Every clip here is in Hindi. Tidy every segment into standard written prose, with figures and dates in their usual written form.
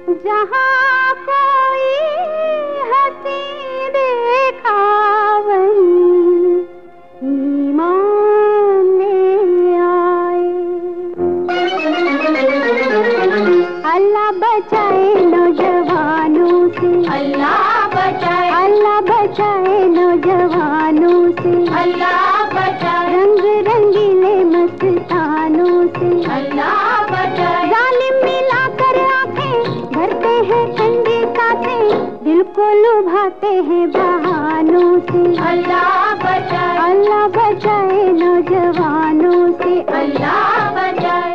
जहाँ कोई हंसी देखा वहीं ईमान ले आए। अल्लाह बचाए नौजवानों से, अल्लाह बचाए, अल्लाह बचाए नौजवानों से, अल्लाह बचाए, रंग रंगीले मस्तानों से, अल्लाह बचाए, जालिम मिलाकर आंखें भरते हैं ठंडी सांसें, दिल को लुभाते हैं बहानों से। अल्लाह बचाए, अल्लाह बचाए नौजवानों से, अल्लाह बचाए।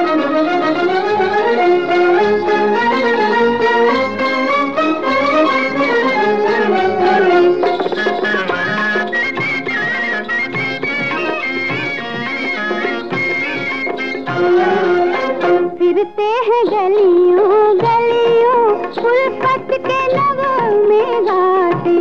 फिरते हैं गलियों गलियों उल्फत के नगमे गाते,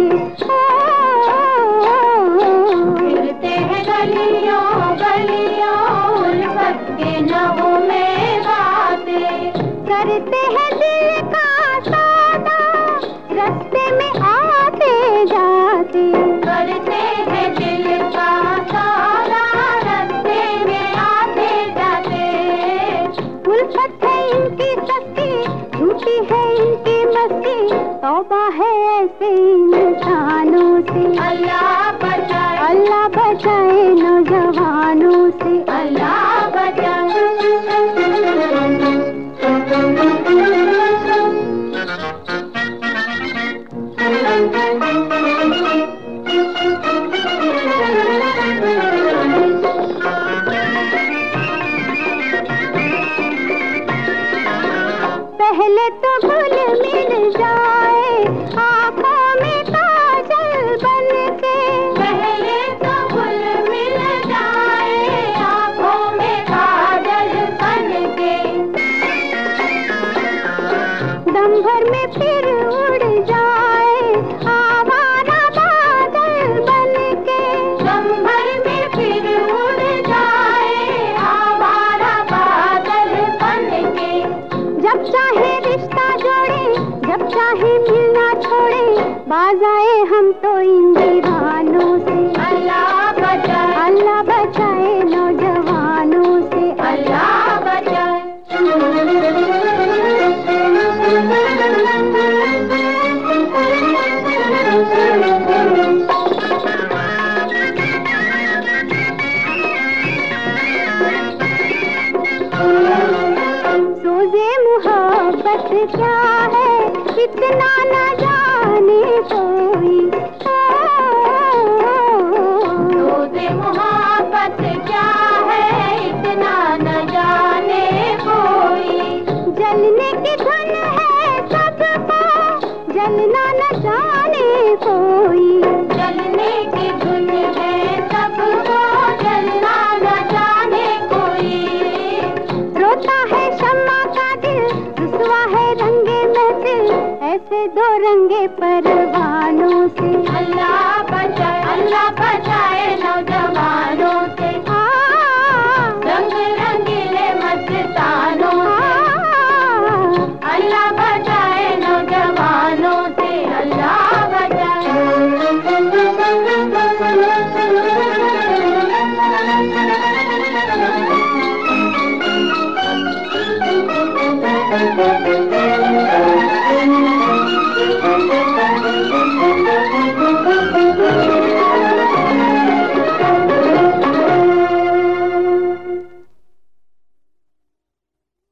फिरते हैं गलियों गलियों उल्फत के नगमे गाते, करते हैं दिल का सौदा रास्ते में आते जाते, करते हैं दिल का सौदा रास्ते में आते जाते। उल्फत है इनकी सस्ती, झूठी है इनकी मस्ती, तौबा है ऐसे इंसानों से। अल्लाह बचाए, अल्लाह बचाए नौजवानों से, अल्लाह बचाए। पहले तो घुल मिल जाए आँखों में काजल बन के, पहले तो घुल मिल जाए आँखों में काजल बन के, दम भर में फिर उड़ जाए आवारा बादल बन के, दम भर में फिर उड़ जाए आवारा बादल बन के। जब चाहे रिश्ता जोड़े जब चाहे मिलना छोड़े, बाज आए हम तो इन दीवानों से। अल्लाह बचाए, अल्लाह बचाए नौजवानों से, अल्लाह बचाए। सोज़े मोहब्बत क्या है इतना न जाने कोई, रोज़े मोहब्बत क्या है इतना न जाने कोई, जलने की धुन है सबको जलना न जाने कोई, जलने की धुन है सबको जलना न जाने कोई। रोता है शम्मा का दिल रुसवा है रंगे महफिल, ऐसे दो रंगे परवानों से। अल्लाह बचाए, अल्लाह बचाए नौजवानों से, रंग रंगीले मस्तानों से। अल्लाह बचाए नौजवानों से, अल्लाह बचाए।